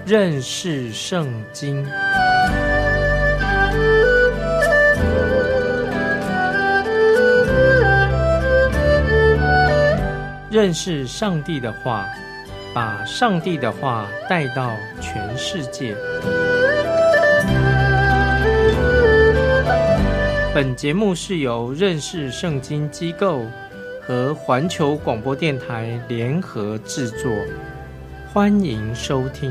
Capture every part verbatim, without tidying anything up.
认识圣经。认识上帝的话，把上帝的话带到全世界。本节目是由认识圣经机构和环球广播电台联合制作，欢迎收听。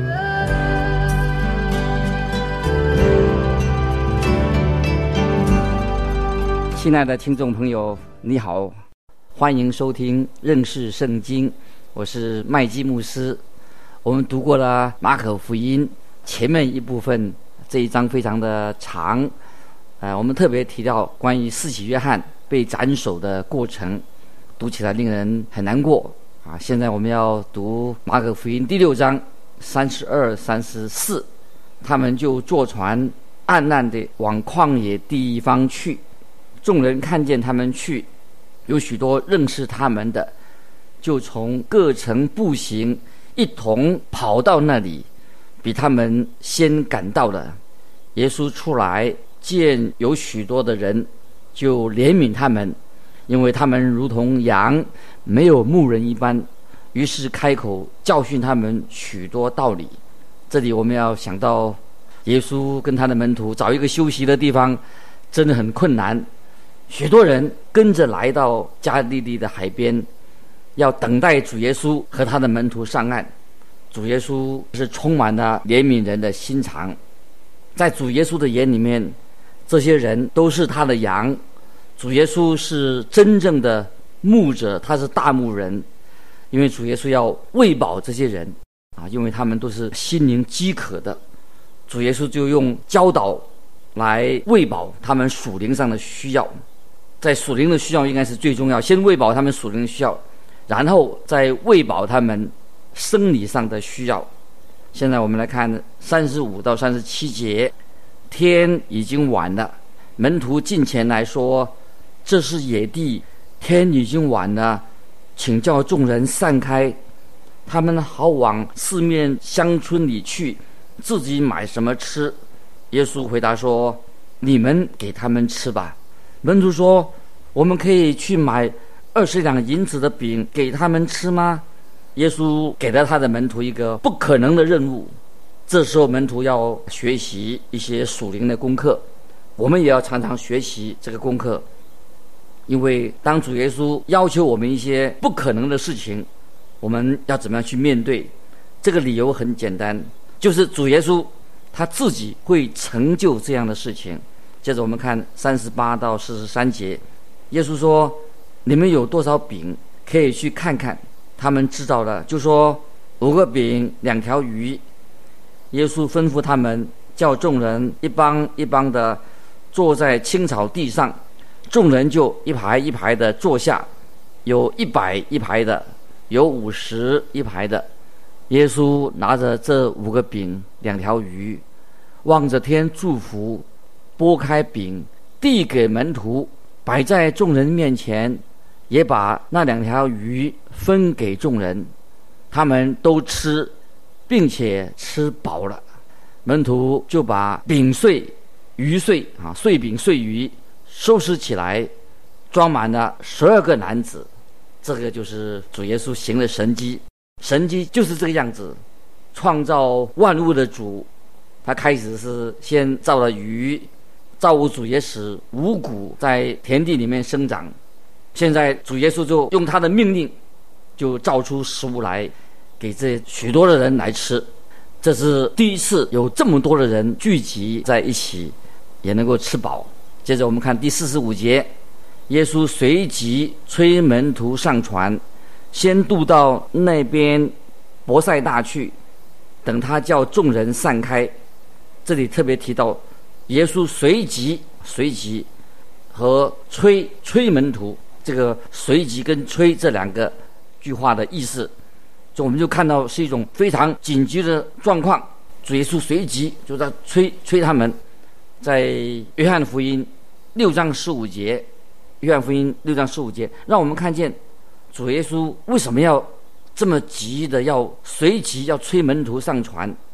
亲爱的听众朋友，你好，欢迎收听认识圣经，我是麦基牧师。我们读过了马可福音前面一部分，这一章非常的长，呃，我们特别提到关于施洗约翰被斩首的过程，读起来令人很难过啊。现在我们要读马可福音第六章三十二、三十四，他们就坐船暗暗地往旷野地方去，众人看见他们去，有许多认识他们的，就从各城步行，一同跑到那里，比他们先赶到了。耶稣出来见有许多的人，就怜悯他们，因为他们如同羊没有牧人一般，于是开口教训他们许多道理。这里我们要想到耶稣跟他的门徒找一个休息的地方真的很困难，许多人跟着来到加利利的海边，要等待主耶稣和他的门徒上岸。主耶稣是充满了怜悯人的心肠，在主耶稣的眼里面，这些人都是他的羊。主耶稣是真正的牧者，他是大牧人，因为主耶稣要喂饱这些人啊，因为他们都是心灵饥渴的。主耶稣就用教导来喂饱他们属灵上的需要，在属灵的需要应该是最重要，先喂饱他们属灵的需要，然后再喂饱他们生理上的需要。现在我们来看三十五到三十七节，天已经晚了，门徒近前来说，这是野地，天已经晚了，请叫众人散开，他们好往四面乡村里去，自己买什么吃。耶稣回答说，你们给他们吃吧。门徒说，我们可以去买二十两银子的饼给他们吃吗？耶稣给了他的门徒一个不可能的任务。这时候门徒要学习一些属灵的功课，我们也要常常学习这个功课，因为当主耶稣要求我们一些不可能的事情，我们要怎么样去面对？这个理由很简单，就是主耶稣他自己会成就这样的事情。接着我们看三十八到四十三节，耶稣说，你们有多少饼可以去看看。他们知道了，就说五个饼两条鱼。耶稣吩咐他们，叫众人一帮一帮的坐在青草地上，众人就一排一排的坐下，有一百一排的，有五十一排的。耶稣拿着这五个饼两条鱼，望着天祝福，拨开饼递给门徒，摆在众人面前，也把那两条鱼分给众人，他们都吃，并且吃饱了。门徒就把饼碎鱼碎啊，碎饼碎鱼收拾起来，装满了十二个篮子。这个就是主耶稣行的神迹，神迹就是这个样子。创造万物的主，他开始是先造了鱼，造物主也使五谷在田地里面生长。现在主耶稣就用他的命令，就造出食物来给这许多的人来吃。这是第一次有这么多的人聚集在一起，也能够吃饱。接着我们看第四十五节，耶稣随即催门徒上船，先渡到那边伯赛大去，等他叫众人散开。这里特别提到耶稣随即随即和催催门徒，这个随即跟催这两个句话的意思，就我们就看到是一种非常紧急的状况。主耶稣随即就在催催他们。在约翰福音六章十五节，约翰福音六章十五节，让我们看见主耶稣为什么要这么急的要随即要催门徒上船。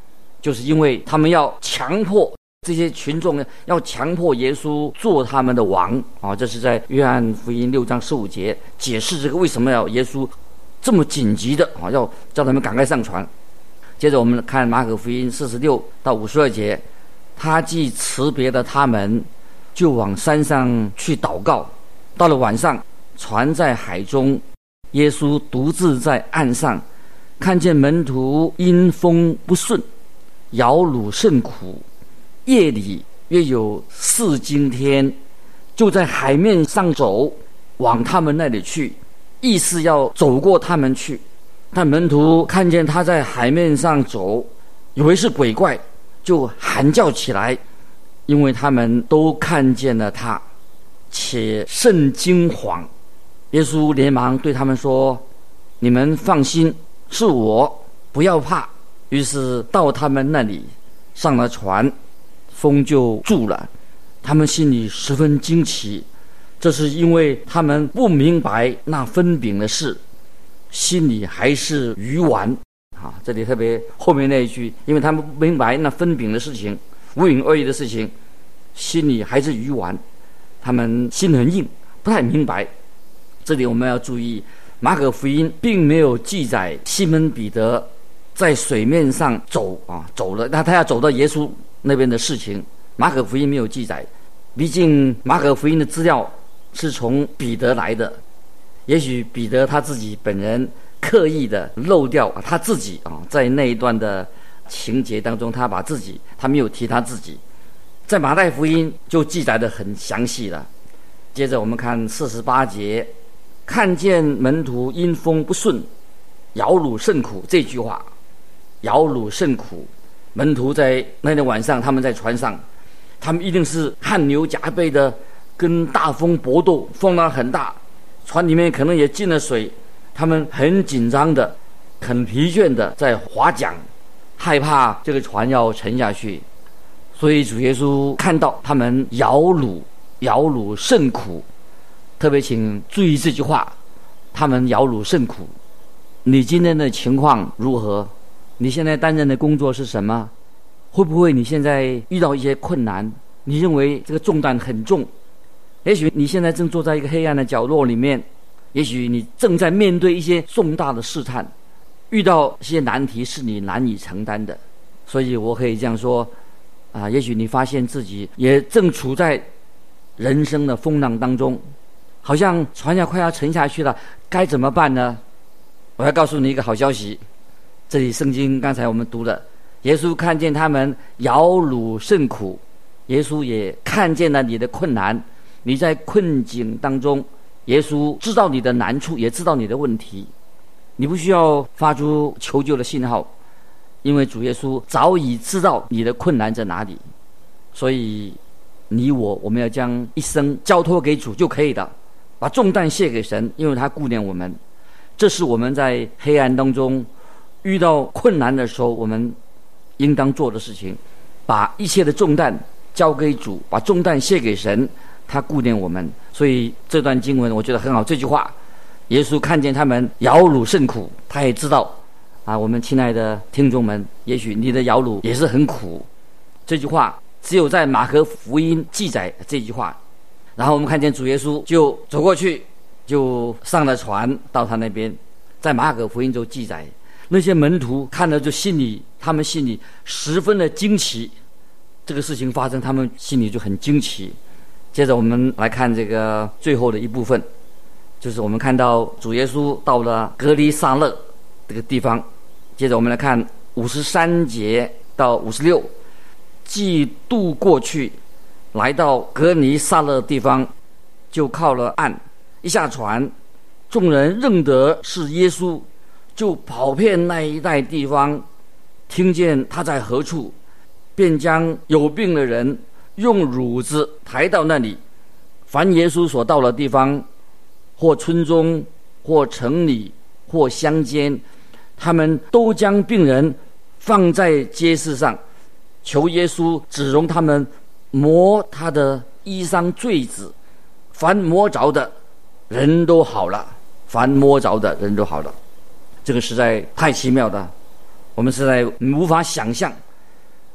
就是因为他们要强迫这些群众呢，要强迫耶稣做他们的王啊！这是在约翰福音六章十五节解释这个为什么要耶稣这么紧急的啊，要叫他们赶快上船。接着我们看马可福音四十六到五十二节，他既辞别了他们，就往山上去祷告。到了晚上，船在海中，耶稣独自在岸上，看见门徒因风不顺，摇橹甚苦。夜里约有四更天，就在海面上走，往他们那里去，意思要走过他们去。但门徒看见他在海面上走，以为是鬼怪，就喊叫起来，因为他们都看见了他，且甚惊惶。耶稣连忙对他们说：你们放心，是我，不要怕。于是到他们那里，上了船，风就住了。他们心里十分惊奇，这是因为他们不明白那分饼的事，心里还是愚顽啊！这里特别后面那一句，因为他们不明白那分饼的事情，无影二意的事情，心里还是愚顽，他们心很硬，不太明白。这里我们要注意，马可福音并没有记载西门彼得在水面上走啊走了，那他要走到耶稣那边的事情，马可福音没有记载。毕竟马可福音的资料是从彼得来的，也许彼得他自己本人刻意的漏掉他自己啊，在那一段的情节当中，他把自己他没有提他自己。在马太福音就记载得很详细了。接着我们看四十八节，看见门徒因风不顺，摇橹甚苦。这句话，摇橹甚苦，门徒在那天晚上，他们在船上，他们一定是汗流浃背的跟大风搏斗，风浪很大，船里面可能也进了水，他们很紧张的，很疲倦的在划桨，害怕这个船要沉下去。所以主耶稣看到他们摇橹摇橹甚苦，特别请注意这句话，他们摇橹甚苦。你今天的情况如何？你现在担任的工作是什么？会不会你现在遇到一些困难，你认为这个重担很重？也许你现在正坐在一个黑暗的角落里面，也许你正在面对一些重大的试探，遇到一些难题是你难以承担的。所以我可以这样说啊，也许你发现自己也正处在人生的风浪当中，好像船要快要沉下去了，该怎么办呢？我要告诉你一个好消息，这里圣经刚才我们读了，耶稣看见他们摇橹甚苦，耶稣也看见了你的困难，你在困境当中，耶稣知道你的难处，也知道你的问题，你不需要发出求救的信号，因为主耶稣早已知道你的困难在哪里。所以你我我们要将一生交托给主就可以了，把重担卸给神，因为他顾念我们。这是我们在黑暗当中遇到困难的时候我们应当做的事情，把一切的重担交给主，把重担卸给神，他顾念我们。所以这段经文我觉得很好，这句话，耶稣看见他们摇橹甚苦，他也知道啊，我们亲爱的听众们，也许你的摇橹也是很苦。这句话只有在马可福音记载这句话。然后我们看见主耶稣就走过去，就上了船到他那边。在马可福音中记载，那些门徒看了就心里他们心里十分的惊奇，这个事情发生他们心里就很惊奇。接着我们来看这个最后的一部分，就是我们看到主耶稣到了革尼撒勒这个地方。接着我们来看五十三节到五十六，既渡过去来到革尼撒勒地方，就靠了岸，一下船，众人认得是耶稣，就跑遍那一带地方，听见他在何处，便将有病的人用褥子抬到那里。凡耶稣所到的地方，或村中，或城里，或乡间，他们都将病人放在街市上，求耶稣只容他们摸他的衣裳坠子，凡摸着的人都好了，凡摸着的人都好了。这个实在太奇妙了，我们实在无法想象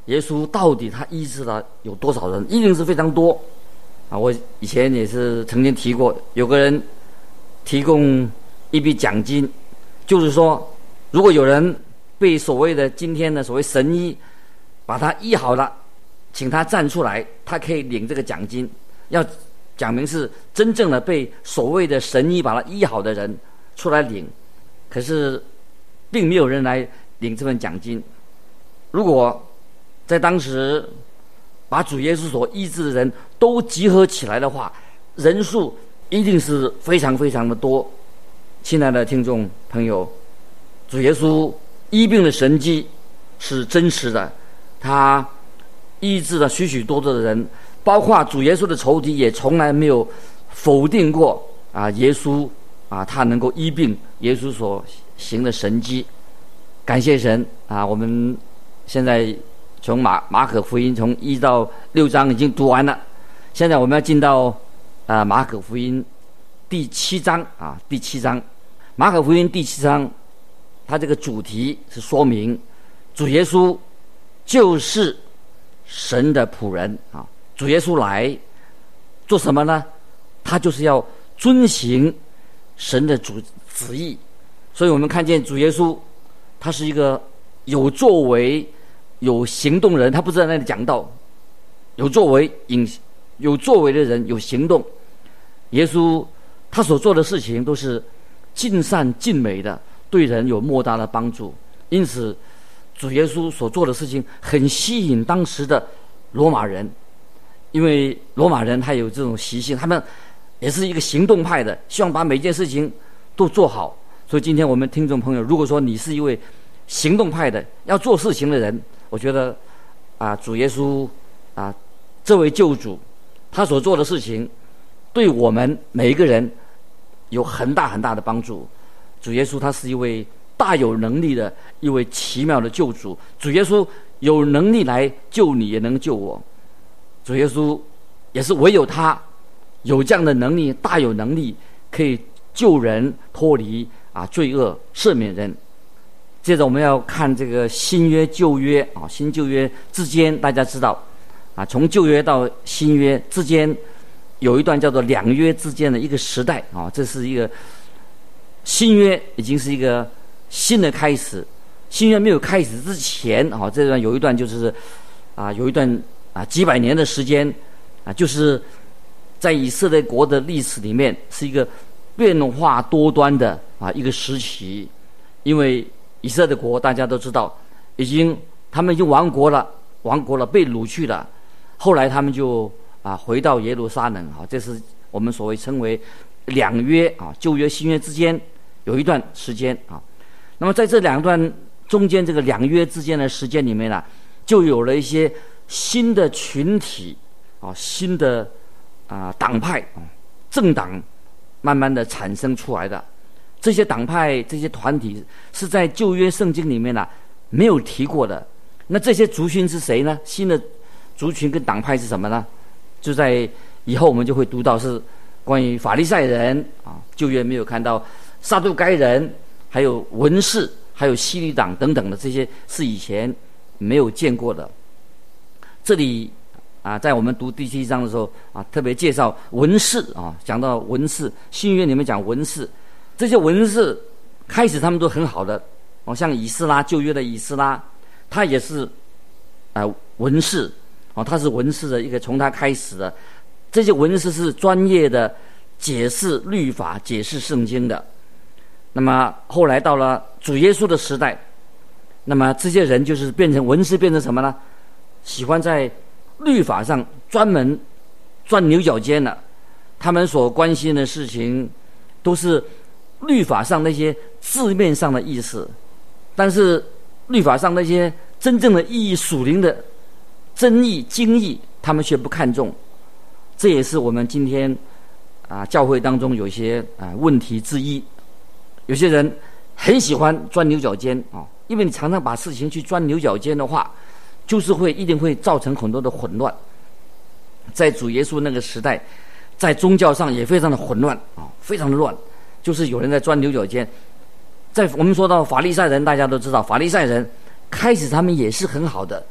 耶稣到底他医治了有多少人？一定是非常多啊！我以前也是曾经提过，有个人提供一笔奖金，就是说，如果有人被所谓的今天的所谓神医把他医好了，请他站出来，他可以领这个奖金。要讲明是真正的被所谓的神医把他医好的人出来领，可是并没有人来领这份奖金。如果在当时把主耶稣所医治的人都集合起来的话，人数一定是非常非常的多。亲爱的听众朋友，主耶稣医病的神迹是真实的，他医治了许许多多的人，包括主耶稣的仇敌也从来没有否定过啊，耶稣啊，他能够医病，耶稣所行的神迹。感谢神啊！我们现在从马马可福音从一到六章已经读完了，现在我们要进到啊马可福音第七章啊，第七章，马可福音第七章，它这个主题是说明主耶稣就是神的仆人啊。主耶稣来做什么呢？他就是要遵行神的主旨意。所以我们看见主耶稣，他是一个有作为、有行动人。他不是在那里讲道，有作为、有作为的人，有行动。耶稣他所做的事情都是尽善尽美的，对人有莫大的帮助。因此，主耶稣所做的事情很吸引当时的罗马人，因为罗马人他有这种习性，他们也是一个行动派的，希望把每件事情都做好。所以今天我们听众朋友，如果说你是一位行动派的要做事情的人，我觉得啊，主耶稣啊，这位救主他所做的事情对我们每一个人有很大很大的帮助。主耶稣他是一位大有能力的一位奇妙的救主，主耶稣有能力来救你，也能救我。主耶稣也是唯有他有这样的能力，大有能力可以救人脱离啊罪恶，赦免人。接着我们要看这个新约旧约啊，新旧约之间，大家知道啊，从旧约到新约之间有一段叫做两约之间的一个时代啊，这是一个新约已经是一个新的开始。新约没有开始之前啊，这段有一段就是啊，有一段啊几百年的时间啊，就是在以色列国的历史里面是一个变化多端的啊一个时期。因为以色列国大家都知道，已经他们已经亡国了，亡国了，被掳去了。后来他们就啊回到耶路撒冷啊，这是我们所谓称为两约啊，旧约新约之间有一段时间啊。那么在这两段中间，这个两约之间的时间里面呢、啊，就有了一些新的群体啊，新的啊党派啊，政党慢慢的产生出来的。这些党派、这些团体是在旧约圣经里面呢、啊、没有提过的。那这些族群是谁呢？新的族群跟党派是什么呢？就在以后我们就会读到是关于法利赛人啊，旧约没有看到撒都该人，还有文士，还有希律党等等的，这些是以前没有见过的。这里啊，在我们读第七章的时候啊，特别介绍文士啊，讲到文士，新约里面讲文士。这些文士开始他们都很好的，哦，像以斯拉，旧约的以斯拉，他也是啊、呃、文士，哦，他是文士的一个，从他开始的。这些文士是专业的解释律法、解释圣经的。那么后来到了主耶稣的时代，那么这些人就是变成文士，变成什么呢？喜欢在律法上专门钻牛角尖了。他们所关心的事情都是律法上那些字面上的意思，但是律法上那些真正的意义、属灵的真义、经义，他们却不看重。这也是我们今天啊教会当中有一些啊问题之一。有些人很喜欢钻牛角尖啊，因为你常常把事情去钻牛角尖的话，就是会一定会造成很多的混乱。在主耶稣那个时代，在宗教上也非常的混乱啊，非常的乱。就是有人在钻牛角尖。在我们说到法利赛人，大家都知道，法利赛人开始他们也是很好的，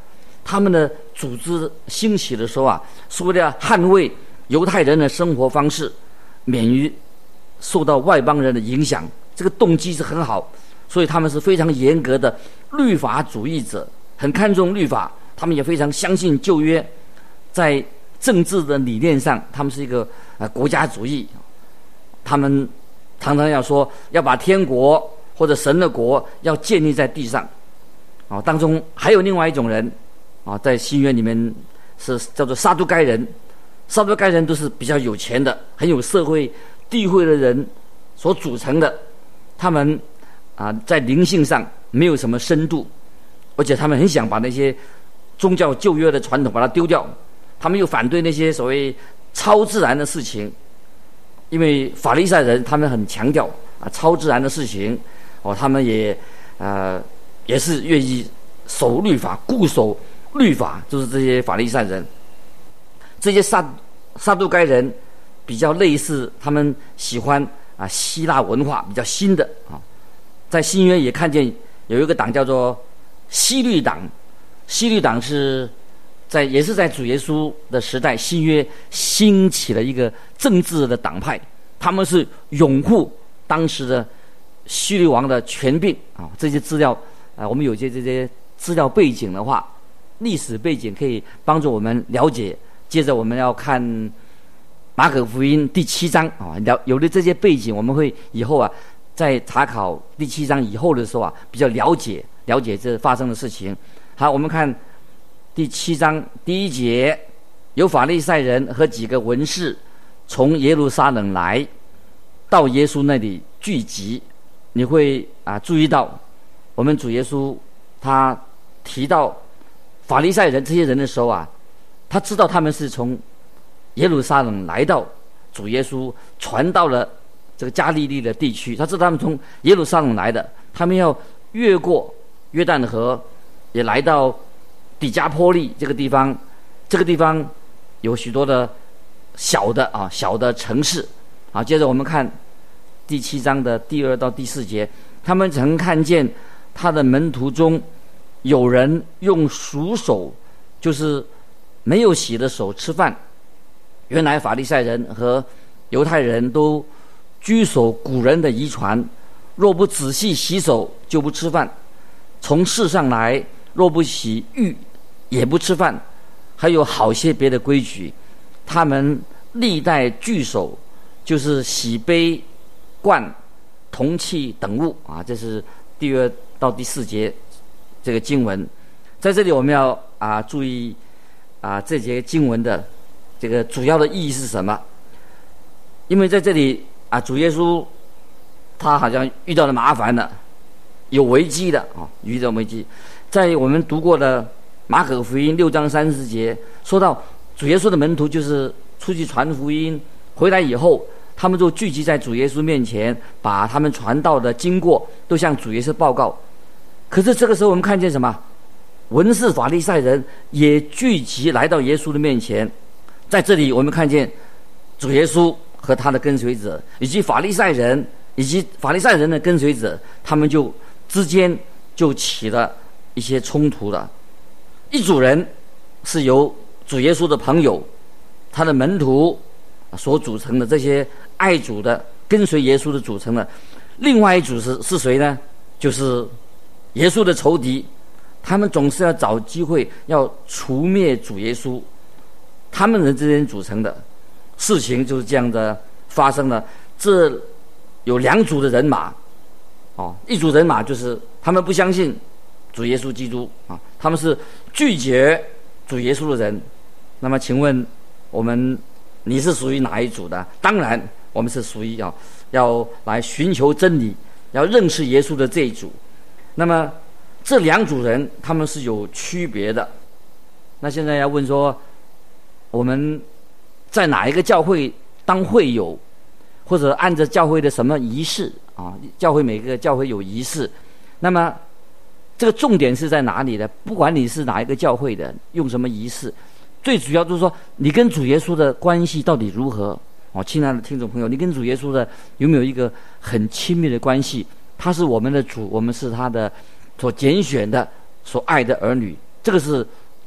他们的组织兴起的时候啊，是为了捍卫犹太人的生活方式，免于受到外邦人的影响，这个动机是很好，所以他们是非常严格的律法主义者，很看重律法，他们也非常相信旧约，在政治的理念上，他们是一个呃国家主义，他们常常要说要把天国或者神的国要建立在地上。啊，当中还有另外一种人啊，在新约里面是叫做撒都该人。撒都该人都是比较有钱的，很有社会地位的人所组成的。他们啊，在灵性上没有什么深度，而且他们很想把那些宗教旧约的传统把它丢掉。他们又反对那些所谓超自然的事情，因为法利赛人他们很强调啊超自然的事情哦，他们也呃也是愿意守律法、固守律法，就是这些法利赛人。这些撒撒都该人比较类似，他们喜欢啊希腊文化，比较新的啊。在新约也看见有一个党叫做希律党，希律党是在也是在主耶稣的时代，新约兴起了一个政治的党派，他们是拥护当时的希律王的权柄啊。这些资料啊，我们有些这些资料背景的话，历史背景可以帮助我们了解。接着我们要看马可福音第七章啊，了有了这些背景，我们会以后啊在查考第七章以后的时候啊，比较了解了解这发生的事情。好，我们看第七章第一节，有法利赛人和几个文士从耶路撒冷来，到耶稣那里聚集。你会啊注意到，我们主耶稣他提到法利赛人这些人的时候啊，他知道他们是从耶路撒冷来到主耶稣传到了这个加利利的地区，他知道他们从耶路撒冷来的，他们要越过约旦河，也来到底加波利这个地方。这个地方有许多的小的啊小的城市啊。接着我们看第七章的第二到第四节，他们曾看见他的门徒中有人用熟手，就是没有洗的手吃饭。原来法利赛人和犹太人都居守古人的遗传，若不仔细洗手就不吃饭。从世上来，若不洗浴也不吃饭。还有好些别的规矩，他们历代聚守，就是洗杯、罐、铜器等物啊。这是第二到第四节这个经文。在这里我们要啊注意啊这节经文的这个主要的意义是什么？因为在这里啊，主耶稣他好像遇到了麻烦了，有危机的啊，遇到危机。在我们读过的马可福音六章三十节，说到主耶稣的门徒就是出去传福音，回来以后，他们就聚集在主耶稣面前，把他们传道的经过都向主耶稣报告。可是这个时候我们看见什么？文士法利赛人也聚集来到耶稣的面前。在这里我们看见主耶稣和他的跟随者，以及法利赛人以及法利赛人的跟随者，他们就之间就起了一些冲突了。一组人是由主耶稣的朋友，他的门徒所组成的，这些爱主的跟随耶稣的组成的。另外一组是是谁呢？就是耶稣的仇敌，他们总是要找机会要除灭主耶稣，他们人之间组成的事情就是这样的发生了。这有两组的人马哦，一组人马就是他们不相信主耶稣基督啊，他们是拒绝主耶稣的人。那么请问我们你是属于哪一组的？当然我们是属于要要来寻求真理，要认识耶稣的这一组。那么这两组人他们是有区别的。那现在要问说，我们在哪一个教会当会友，或者按着教会的什么仪式啊？教会每个教会有仪式，那么这个重点是在哪里呢？不管你是哪一个教会的，用什么仪式，最主要就是说你跟主耶稣的关系到底如何？哦，亲爱的听众朋友，你跟主耶稣的有没有一个很亲密的关系？他是我们的主，我们是他的所拣选的、所爱的儿女，这个是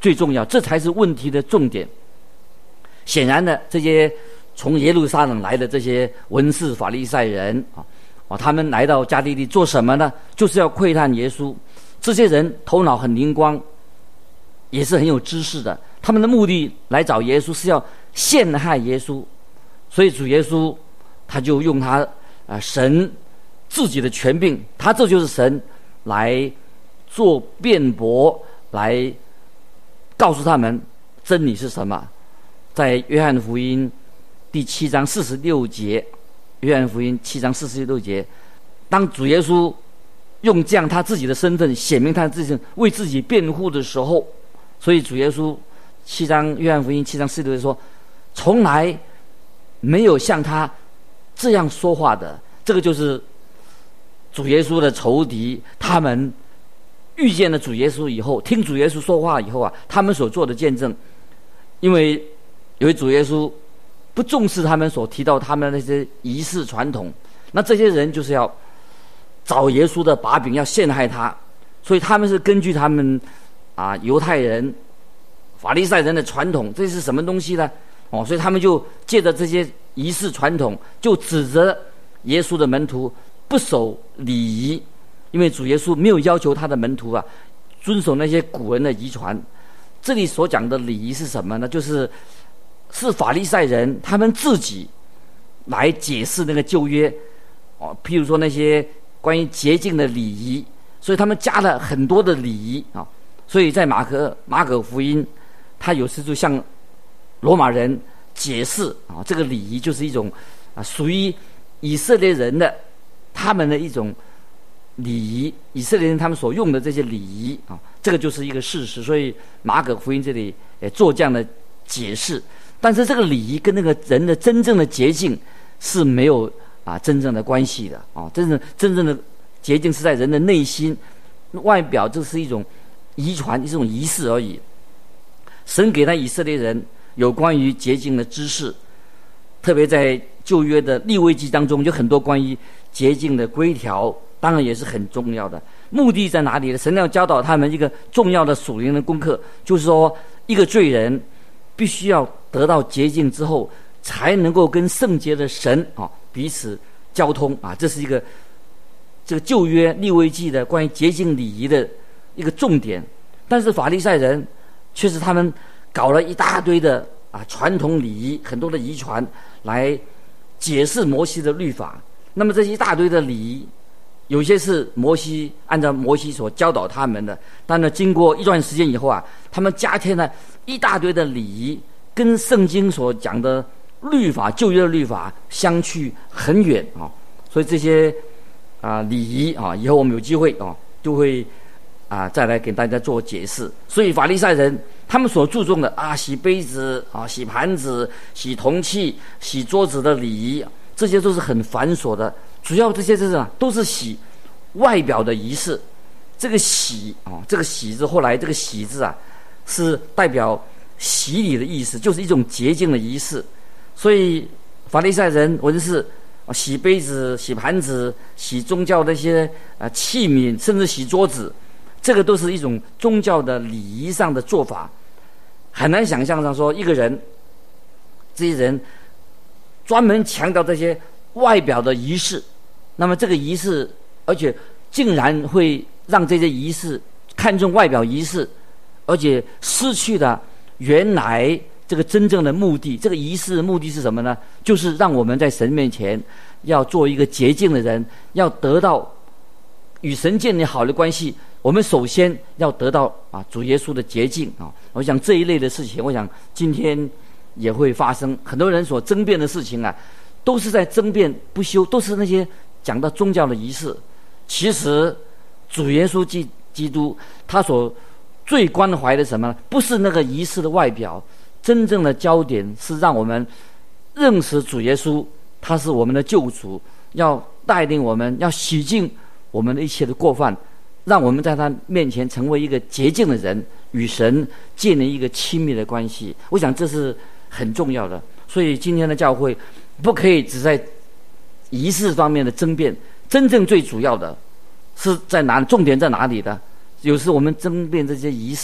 最重要，这才是问题的重点。显然的，这些从耶路撒冷来的这些文士法利赛人啊，啊，他们来到加利利做什么呢？就是要窥探耶稣。这些人头脑很灵光，也是很有知识的。他们的目的来找耶稣是要陷害耶稣，所以主耶稣他就用他啊、呃、神自己的权柄，他这就是神来做辩驳，来告诉他们真理是什么。在约翰福音第七章四十六节，约翰福音七章四十六节，当主耶稣用这样他自己的身份显明他自己为自己辩护的时候，所以主耶稣七章约翰福音七章四十六节说，从来没有像他这样说话的。这个就是主耶稣的仇敌，他们遇见了主耶稣以后，听主耶稣说话以后啊，他们所做的见证。因为由于主耶稣不重视他们所提到他们的那些仪式传统，那这些人就是要找耶稣的把柄，要陷害他，所以他们是根据他们啊犹太人法利赛人的传统，这是什么东西呢？哦，所以他们就借着这些仪式传统，就指责耶稣的门徒不守礼仪，因为主耶稣没有要求他的门徒啊遵守那些古人的遗传。这里所讲的礼仪是什么呢？就是是法利赛人他们自己来解释那个旧约哦，譬如说那些关于洁净的礼仪，所以他们加了很多的礼仪啊。所以在马可马可福音，他有时就向罗马人解释啊，这个礼仪就是一种啊属于以色列人的他们的一种礼仪，以色列人他们所用的这些礼仪啊，这个就是一个事实。所以马可福音这里也做这样的解释，但是这个礼仪跟那个人的真正的洁净是没有啊真正的关系的啊，真正真正的洁净是在人的内心，外表这是一种遗传，一种仪式而已。神给他以色列人有关于洁净的知识，特别在旧约的利未记当中有很多关于洁净的规条，当然也是很重要的。目的在哪里呢？神要教导他们一个重要的属灵的功课，就是说一个罪人必须要得到洁净之后，才能够跟圣洁的神啊彼此交通啊，这是一个这个旧约利未记的关于洁净礼仪的一个重点。但是法利赛人却是他们搞了一大堆的啊传统礼仪，很多的遗传来解释摩西的律法。那么这一大堆的礼仪，有些是摩西按照摩西所教导他们的，但是经过一段时间以后啊，他们加添了一大堆的礼仪，跟圣经所讲的律法旧约的律法相去很远啊。所以这些啊礼仪啊，以后我们有机会啊就会啊再来给大家做解释。所以法利赛人他们所注重的啊洗杯子啊、洗盘子、洗铜器、洗桌子的礼仪，这些都是很繁琐的。主要这些是什么？都是洗外表的仪式。这个洗啊，这个洗字后来这个洗字啊，是代表洗礼的意思，就是一种洁净的仪式。所以法利赛人文士洗杯子、洗盘子、洗宗教的一些啊器皿，甚至洗桌子，这个都是一种宗教的礼仪上的做法。很难想象上说一个人，这些人专门强调这些外表的仪式，那么这个仪式，而且竟然会让这些仪式看重外表仪式，而且失去了原来这个真正的目的。这个仪式的目的是什么呢？就是让我们在神面前要做一个洁净的人，要得到与神建立好的关系。我们首先要得到啊主耶稣的洁净啊！我想这一类的事情，我想今天也会发生。很多人所争辩的事情啊，都是在争辩不休，都是那些讲到宗教的仪式。其实主耶稣基基督他所最关怀的什么？不是那个仪式的外表，真正的焦点是让我们认识主耶稣，他是我们的救主，要带领我们，要洗净我们的一切的过犯，让我们在他面前成为一个洁净的人，与神建立一个亲密的关系。我想这是很重要的。所以今天的教会不可以只在仪式方面的争辩，真正最主要的是在哪里？重点在哪里的？有时我们争辩这些仪式，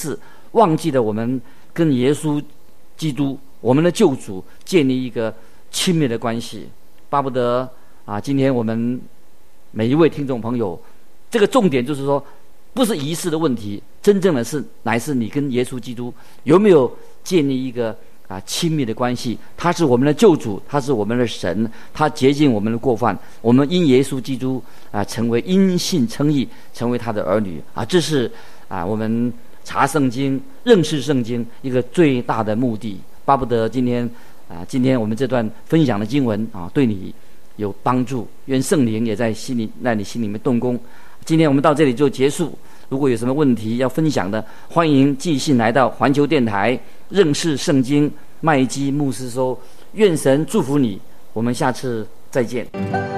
忘记了我们跟耶稣基督我们的救主建立一个亲密的关系。巴不得啊，今天我们每一位听众朋友，这个重点就是说，不是仪式的问题，真正的是乃是你跟耶稣基督有没有建立一个啊亲密的关系。他是我们的救主，他是我们的神，他洁净我们的过犯，我们因耶稣基督啊成为因信称义，成为他的儿女啊。这是啊我们查圣经、认识圣经一个最大的目的。巴不得今天啊，今天我们这段分享的经文啊，对你有帮助。愿圣灵也在心里，在你心里面动工。今天我们到这里就结束。如果有什么问题要分享的，欢迎寄信来到环球电台认识圣经麦基牧师说。愿神祝福你，我们下次再见。